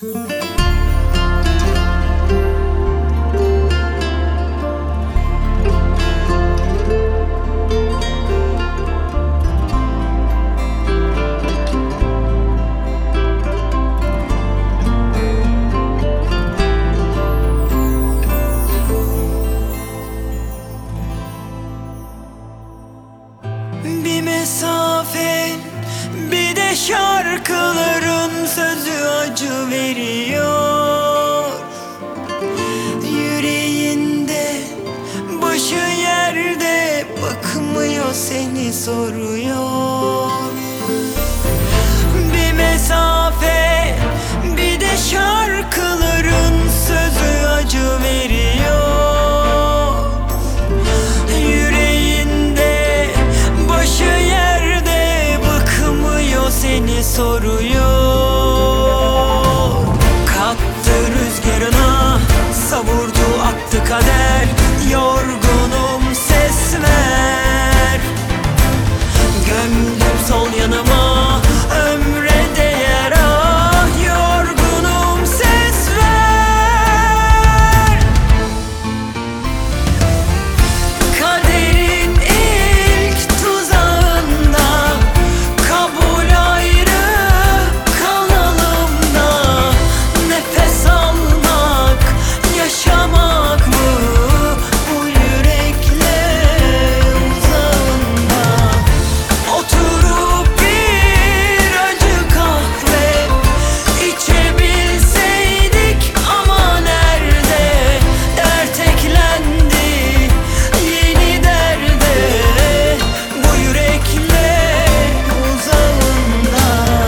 Bir mesafe, bir de şarkıların sözü acı veriyor. Yüreğinde, başı yerde, bakmıyor seni soruyor. Bir mesafe, bir de şarkıların sözü acı veriyor. Seni soruyor. Kattı rüzgarına, savurdu attı kader. Yorgunum, ses ver. Gömdüm sol yanıma, ömre değer. Ah, yorgunum, ses ver. Kaderin ilk tuzağında kabul yaşamak mı bu yürekle uzağında? Oturup bir acı kahve içebilseydik ama nerede? Dert eklendi yeni derde, bu yürekle uzağında.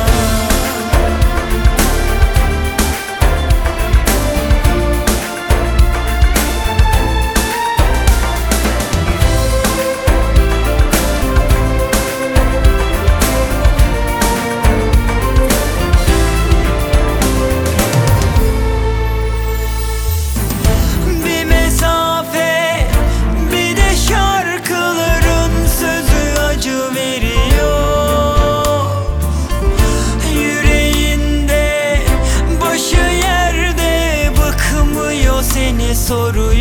Bir mesafe, bir de şarkıların sözü acı veriyor. Yüreğinde, başı yerde, bakmıyor seni soruyor.